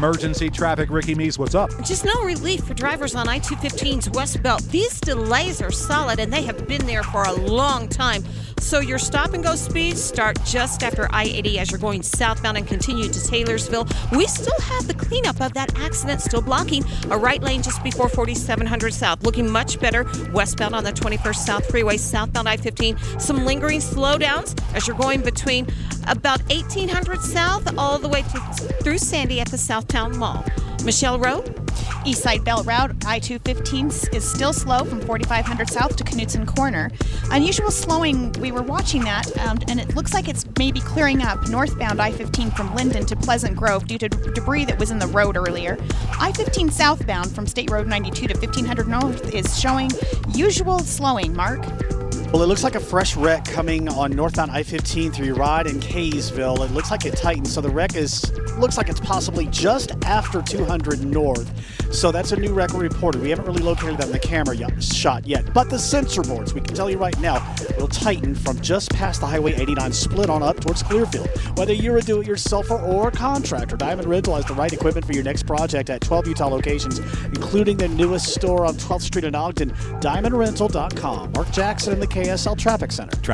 emergency traffic. Ricky Meese, what's up? Just no relief for drivers on I-215's westbound. These delays are solid, and they have been there for a long time. So your stop-and-go speeds start just after I-80 as you're going southbound and continue to Taylorsville. We still have the cleanup of that accident still blocking a right lane just before 4700 South. Looking much better westbound on the 21st South Freeway, southbound I-15. Some lingering slowdowns as you're going between about 1800 South all the way through Sandy at the Southtown Mall. Michelle Rowe? Eastside Belt Route, I-215 is still slow from 4500 South to Knutson Corner. Unusual slowing, we were watching that, and it looks like it's maybe clearing up northbound I-15 from Linden to Pleasant Grove due to debris that was in the road earlier. I-15 southbound from State Road 92 to 1500 North is showing usual slowing. Mark? Well, it looks like a fresh wreck coming on northbound I-15 through your ride in Kaysville. It looks like it tightened, so the wreck looks like it's possibly just after 200 North. So that's a new wreck reported. We haven't really located that in the camera shot yet. But the sensor boards, we can tell you right now, will tighten from just past the Highway 89 split on up towards Clearfield. Whether you're a do-it-yourselfer or a contractor, Diamond Rental has the right equipment for your next project at 12 Utah locations, including the newest store on 12th Street in Ogden, diamondrental.com. Mark Jackson in the KSL Traffic Center.